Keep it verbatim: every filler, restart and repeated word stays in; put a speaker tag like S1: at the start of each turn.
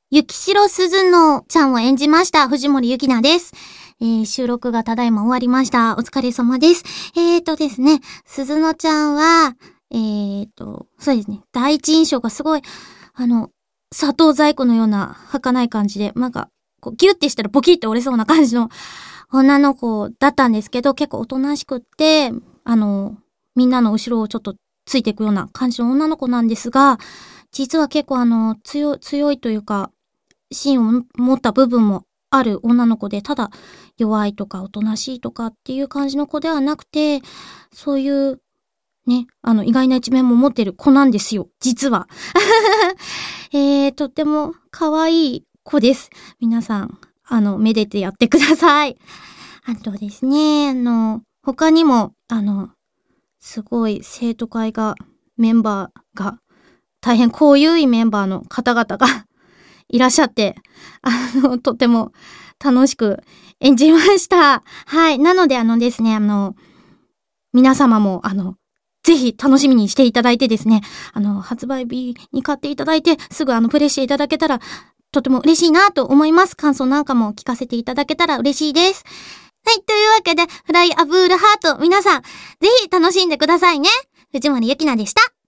S1: 雪城すずのちゃんを演じました藤森ゆきなです。えー、収録がただいま終わりました。お疲れ様です。えーとですね、すずのちゃんは、えーと、そうですね、第一印象がすごい、あの、砂糖細工のような儚い感じで、なんか、こうギュッてしたらボキッて折れそうな感じの女の子だったんですけど、結構おとなしくって、あの、みんなの後ろをちょっとついていくような感じの女の子なんですが、実は結構あの、強、強いというか、芯を持った部分もある女の子で、ただ弱いとかおとなしいとかっていう感じの子ではなくて、そういうね、あの意外な一面も持ってる子なんですよ、実は。えー、とっても可愛い子です。皆さん、あの、めでてやってください。あとですね、あの、他にも、あの、すごい生徒会が、メンバーが、大変濃ゆいメンバーの方々がいらっしゃって、あの、とても楽しく演じました。はい。なので、あのですね、あの、皆様も、あの、ぜひ楽しみにしていただいてですね、あの、発売日に買っていただいて、すぐあの、プレイしていただけたら、とても嬉しいなと思います。感想なんかも聞かせていただけたら嬉しいです。はい。というわけで、フライアブールハート、皆さん、ぜひ楽しんでくださいね。藤森ゆきなでした。